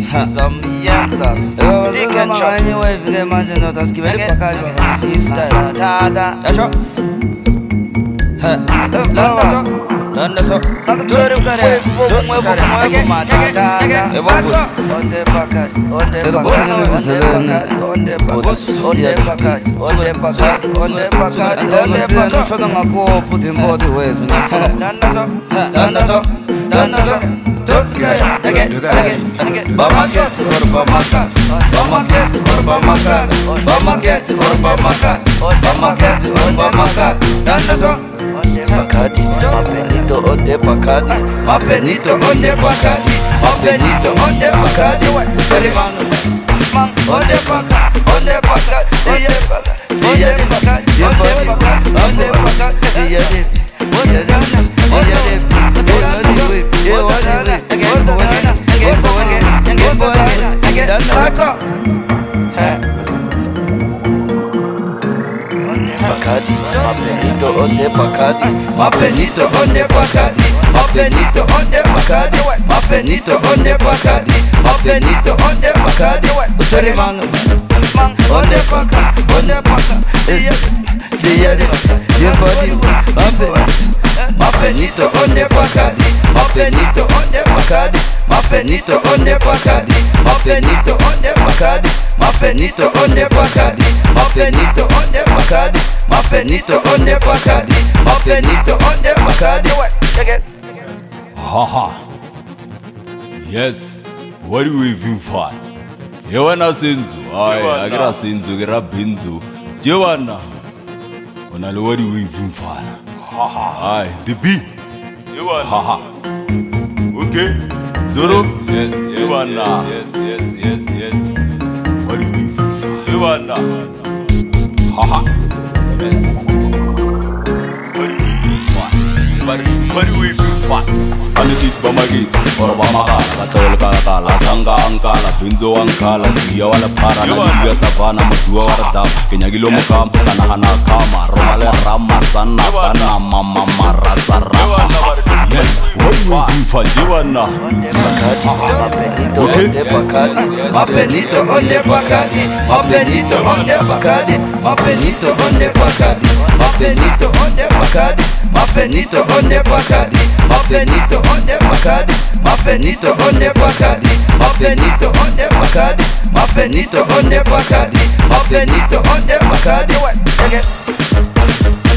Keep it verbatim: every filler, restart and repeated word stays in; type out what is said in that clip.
some answers. You can try anyway if you get managed not as give it a card. See style. Da da. That's all. Landa so, tuari ukare, tuari ukare, mwaiko matata. Ewangu, onde pakaj, onde pakaj, onde pakaj, onde pakaj, onde pakaj, onde pakaj, onde pakaj, onde pakaj. Shoda ngako putin body wave. Landa so, landa so, landa so. Tuari, again, again, again. Bama gets or bama kat, bama gets or bama kat, bama gets or bama kat, bama gets or bama kat. Landa so. Bacardi, Mapenito on the Bacardi, Mapenito on the Bacardi, Mapenito on the Bacardi, Sorry man, man on the Bacardi, on the Bacardi, see ya Bacardi, see ya Bacardi, on the Bacardi, on the Bacardi, see ya dip, see ya dip, see ya dip, go on the way, go on the way, again for again, again for again, again for again, again, back up. Bacardi, Mapenito on the Bacardi, Mapenito on the Bacardi, Mapenito on the Bacardi, Mapenito on the Bacardi, Mapenito on the Bacardi. Sorry man, man on the Bacardi, on the Bacardi. See ya, see ya, your body, Mapenito on the Bacardi, Mapenito on the Bacardi, Mapenito on the Bacardi, Mapenito on the Bacardi, Mapenito on the Bacardi, Mapenito on the Bacardi, Mapenito on the Bacardi, Mapenito on the Bacardi. Again. Haha. Yes. What do we even for? You wanna sinzu? Ay, agira sinzu, agira binzu. You wanna? Wanna what do we even for? Haha. Ay, the B. You wanna? Haha. Okay. Zoro. Yes, yes, you wanna? Yes, yes, yes, yes. What do we even for? You wanna? Haha. Yes. What do we do for? Anit bamagit or bamaka, la tol kala la sanga ankala, binzo ankala, siya wala para na liga savana madua warada, kinyagilo mukam, kanahana kama, romale rama sana kana mama marasara. Yes, what do we do for Jiwana? Mapenito on the Bacardi, Mapenito on the Bacardi, Mapenito on the Bacardi, Mapenito on the Bacardi, Mapenito on the Bacardi, Mapenito on the Bacardi, Mapenito on the Bacardi, Mapenito on the Bacardi, Mapenito on the Bacardi, Mapenito on the Bacardi, Mapenito on the Bacardi. Again.